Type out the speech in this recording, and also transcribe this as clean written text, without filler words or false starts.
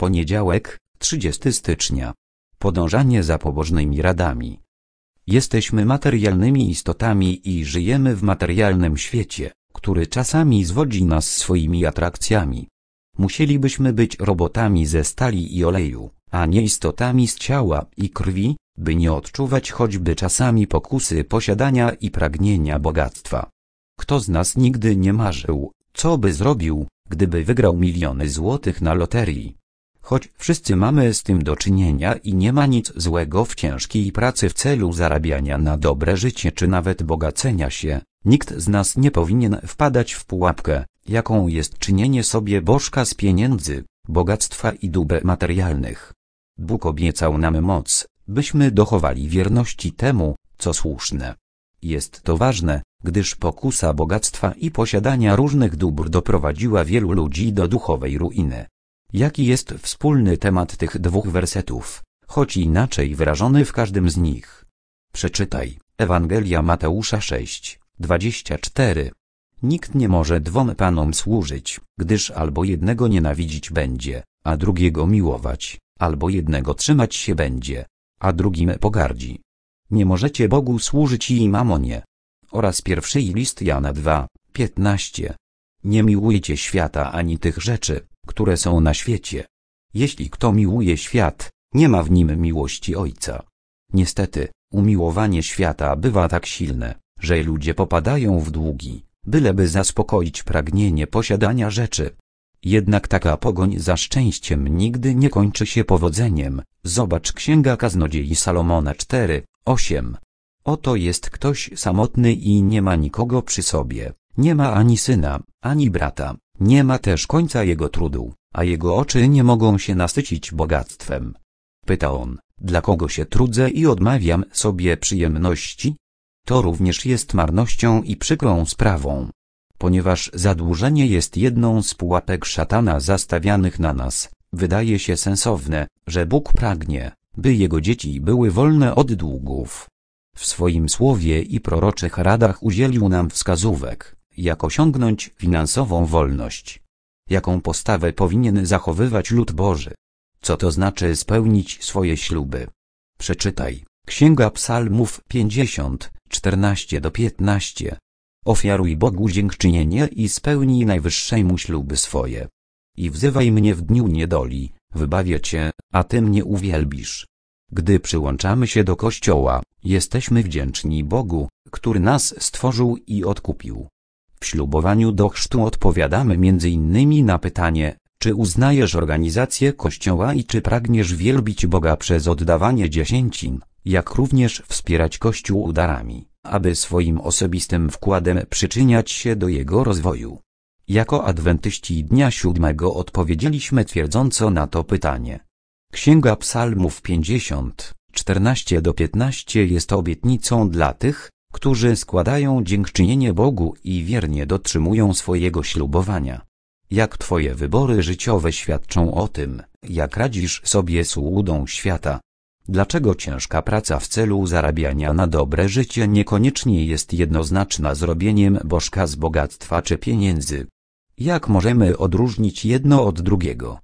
Poniedziałek, 30 stycznia. Podążanie za pobożnymi radami. Jesteśmy materialnymi istotami i żyjemy w materialnym świecie, który czasami zwodzi nas swoimi atrakcjami. Musielibyśmy być robotami ze stali i oleju, a nie istotami z ciała i krwi, by nie odczuwać choćby czasami pokusy posiadania i pragnienia bogactwa. Kto z nas nigdy nie marzył, co by zrobił, gdyby wygrał miliony złotych na loterii? Choć wszyscy mamy z tym do czynienia i nie ma nic złego w ciężkiej pracy w celu zarabiania na dobre życie czy nawet bogacenia się, nikt z nas nie powinien wpadać w pułapkę, jaką jest czynienie sobie bożka z pieniędzy, bogactwa i dóbr materialnych. Bóg obiecał nam moc, byśmy dochowali wierności temu, co słuszne. Jest to ważne, gdyż pokusa bogactwa i posiadania różnych dóbr doprowadziła wielu ludzi do duchowej ruiny. Jaki jest wspólny temat tych dwóch wersetów, choć inaczej wyrażony w każdym z nich? Przeczytaj, Ewangelia Mateusza 6, 24. Nikt nie może dwom panom służyć, gdyż albo jednego nienawidzić będzie, a drugiego miłować, albo jednego trzymać się będzie, a drugim pogardzi. Nie możecie Bogu służyć i mamonie. Oraz pierwszy list Jana 2, 15. Nie miłujcie świata ani tych rzeczy, które są na świecie. Jeśli kto miłuje świat, nie ma w nim miłości Ojca. Niestety, umiłowanie świata bywa tak silne, że ludzie popadają w długi, byleby zaspokoić pragnienie posiadania rzeczy. Jednak taka pogoń za szczęściem nigdy nie kończy się powodzeniem. Zobacz Księga Kaznodziei Salomona 4, 8. Oto jest ktoś samotny i nie ma nikogo przy sobie, nie ma ani syna, ani brata, nie ma też końca jego trudu, a jego oczy nie mogą się nasycić bogactwem. Pyta on, dla kogo się trudzę i odmawiam sobie przyjemności? To również jest marnością i przykrą sprawą. Ponieważ zadłużenie jest jedną z pułapek szatana zastawianych na nas, wydaje się sensowne, że Bóg pragnie, by Jego dzieci były wolne od długów. W swoim słowie i proroczych radach udzielił nam wskazówek, jak osiągnąć finansową wolność. Jaką postawę powinien zachowywać lud Boży? Co to znaczy spełnić swoje śluby? Przeczytaj, Księga Psalmów 50, 14-15. Ofiaruj Bogu dziękczynienie i spełnij Najwyższemu śluby swoje. I wzywaj mnie w dniu niedoli, wybawię cię, a ty mnie uwielbisz. Gdy przyłączamy się do Kościoła, jesteśmy wdzięczni Bogu, który nas stworzył i odkupił. W ślubowaniu do chrztu odpowiadamy m.in. na pytanie, czy uznajesz organizację Kościoła i czy pragniesz wielbić Boga przez oddawanie dziesięcin, jak również wspierać Kościół darami, aby swoim osobistym wkładem przyczyniać się do jego rozwoju. Jako adwentyści dnia siódmego odpowiedzieliśmy twierdząco na to pytanie. Księga Psalmów 50, 14-15 jest obietnicą dla tych, którzy składają dziękczynienie Bogu i wiernie dotrzymują swojego ślubowania. Jak twoje wybory życiowe świadczą o tym, jak radzisz sobie z ułudą świata? Dlaczego ciężka praca w celu zarabiania na dobre życie niekoniecznie jest jednoznaczna z robieniem bożka z bogactwa czy pieniędzy? Jak możemy odróżnić jedno od drugiego?